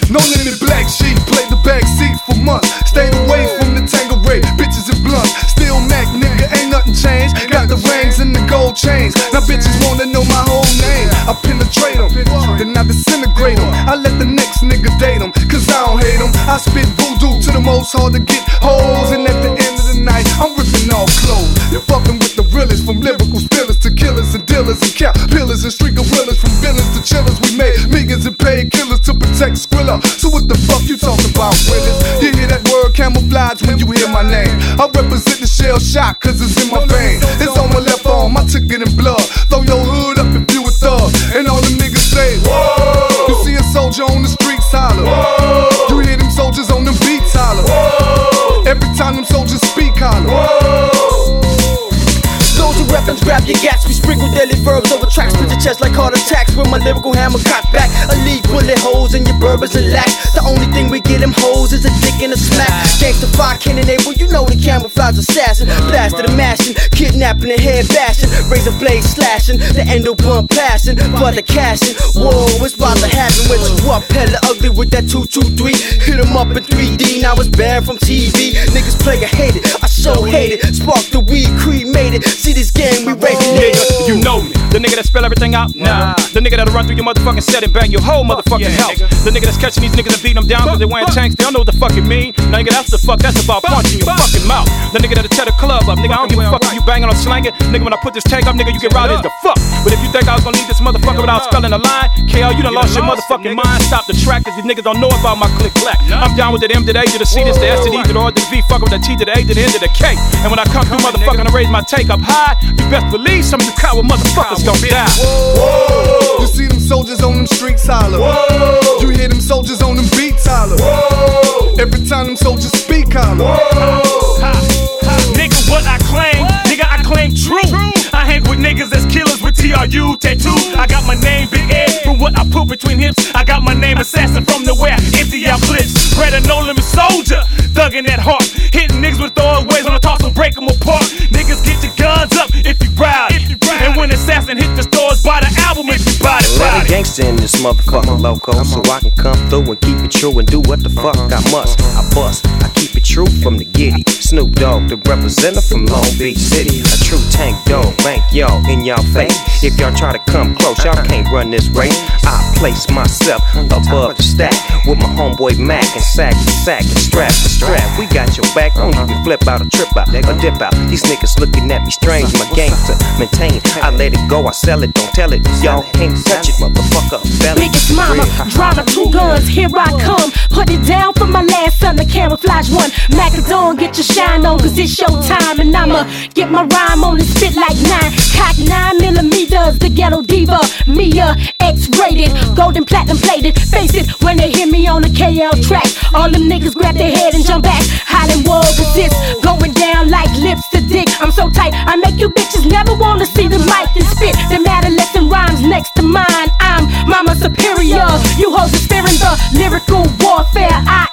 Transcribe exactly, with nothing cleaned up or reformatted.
No limit black sheep, played the back seat for months. Stayed away from the Tanqueray, bitches and blunts. Still Mac, nigga, ain't nothing changed. Got the rings and the gold chains. Now bitches wanna know my whole name. I penetrate them, then I disintegrate them. I let the next nigga date them, cause I don't hate them. I spit voodoo to the most hard to get hoes. And at the end of the night, I'm ripping all clothes. You're fucking with the realest, from lyrical spillers to killers and dealers and cap pillars and street gorillas. From villains to chillers, we made millions and paid killers to protect Skrilla. So what the fuck you talking about, Willis? You hear that word camouflage when you hear my name. I represent the shell shock cause it's in my vein. It's on my left arm, I took it in blood. Throw your hood up if you a thug. And all them niggas say, whoa. You see a soldier on the streets holler. Whoa. You hear them soldiers on them beats holler. Whoa. Every time them soldiers speak holler. Whoa. Soldier weapons, grab your gats. We sprinkle deadly verbs over tracks. Split your chest like heart attacks. With my lyrical hammer cocked back. I leave bullet holes in your burbers and lax. The only thing we get them hoes is a dick and a smack. Gangsta fire cannon able, you know the camouflage assassin. Blasted and mashing, kidnapping and head bashing. Razor blade slashing, the endo blunt passing. Butter cashing, whoa, it's about to happen. When you up, hella ugly with that two two three. Hit them up in three D, now it's banned from T V. Niggas play a hate it, I so hate it. Spark the weed, cremated. See this game, we rape it. Nigga, you know me. The nigga that spell everything out? Nah. The nigga that'll run through your motherfucking set and bang your whole motherfucking yeah, house. Nigga. The nigga that's catching these niggas and beating them down cause they wearing tanks. They don't know what the fuck it mean. Nigga, that's the fuck, that's about punching your fucking mouth. The nigga that'll tear the club up. Nigga, I don't give a fuck if you banging or slanging. Nigga, when I put this tank up, nigga, you get routed as the fuck. But if you think I was gonna leave this motherfucker without spelling a line, K L, you done lost your motherfucking mind. Stop the track cause these niggas don't know about my click black. I'm down with the M to the A to the C to the S to the E to the R to the V. Fuck with the T to the A to the N to the K. And when I come through, motherfucker, I raise my take up high. You best believe some of you coward motherfuckers gon' die. Whoa. You see them soldiers on them streets holler. Whoa. You hear them soldiers on them beats holler. Whoa. Every time them soldiers speak holler. Whoa. Ha, ha. Nigga, what I claim, what? Nigga, I claim true. true. I hang with niggas as killers with T R U tattoo. I got my name Big Ed from what I put between hips. I got my name Assassin from the where I empty out clips. Red and no limit soldier, thuggin' that heart. Hitting niggas with throwaways on the toss and break them apart. Niggas get your guns up if you proud. If you proud. And when Assassin hit the stores, buy the album if you buy it. Let a gangster in this motherfucker loco, so I can come through and keep it true and do what the fuck I must. I bust, I keep it true from the giddy. Snoop Dogg, the representative from Long Beach City. A true tank dog, bank y'all in y'all face. If y'all try to come close, y'all can't run this race. I place myself above the stack with my homeboy Mac and sack to sack and strap to strap. We got your back, don't even flip out or trip out or dip out. These niggas looking at me strange, my game to maintain. I let it go, I sell it, don't tell it. Y'all can't touch it, motherfucker. Biggest mama, drama, two guns, here I come. Put it down for my last son, the camouflage one. Macadon, get your shine on, cause it's your time. And I'ma get my rhyme on and spit like nine. Cock nine millimeters, the ghetto diva. Mia, X-rated, golden platinum plated. Face it, when they hear me on the K L track, all them niggas grab their head and jump back. Hollywood resist, going down like lips to dick. I'm so tight, I make you bitches never wanna see the mic and spit. The adolescent rhymes next to mine. I'm mama superior. You hoes are fearing the lyrical warfare. I